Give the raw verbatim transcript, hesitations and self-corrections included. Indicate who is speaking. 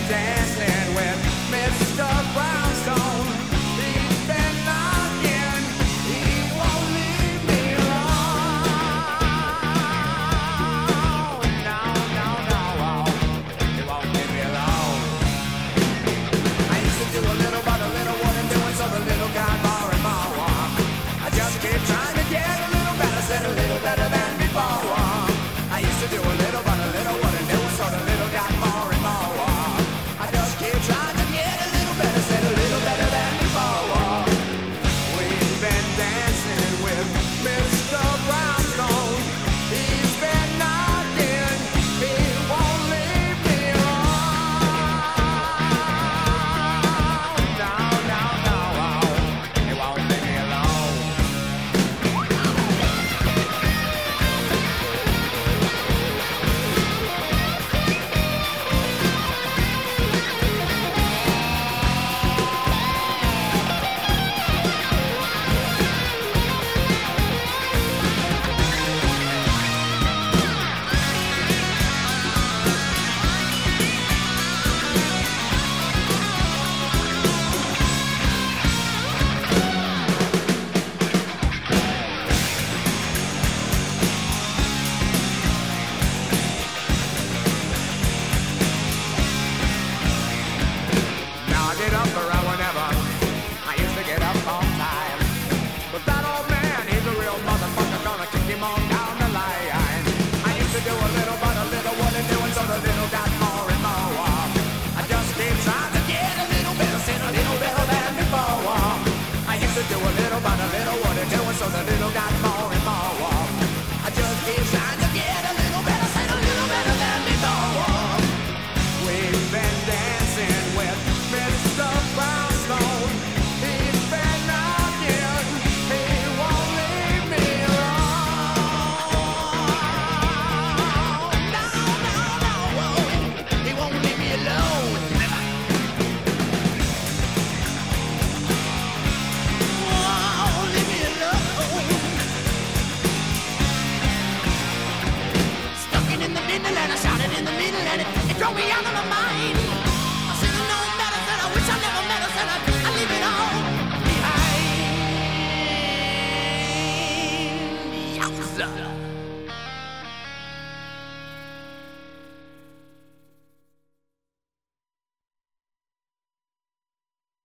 Speaker 1: dancing with Mister Brownstone. He's been knocking, he won't leave me alone. No, no, no, he won't leave me alone. I used to do a little, but a little wasn't doing, so the little got more and more. I just keep trying to get a little better, said a little better than before. I used to do a little, but a little wasn't doing, so the little got more and more. I just keep trying to get a little better, said a little better than before. We've been dancing with Mister Brownstone. He's been knocking, he won't leave me alone. No, no, no, he won't leave me alone. Now I get up around whenever. I used to get up on time. But that old man, he's a real motherfucker, gonna kick him on down the line. I used to do a little, but a little wasn't doing, so the little got more and more. I just keep trying to get a little better, said a little better than before. I used to do a little, but a little wasn't doing, so the little got more and more. I just keep trying to get a little better, said a little better than before. We've been dancing with Mister Brownstone. He's been knocking, he won't leave me alone. No, no, no, he won't leave me alone. Won't leave me alone. Stuck in the middle and I shouted in the middle and it, it drove me out of my mind. I should have known better, said I wish I never met her, said I, I leave it all behind. Yowza.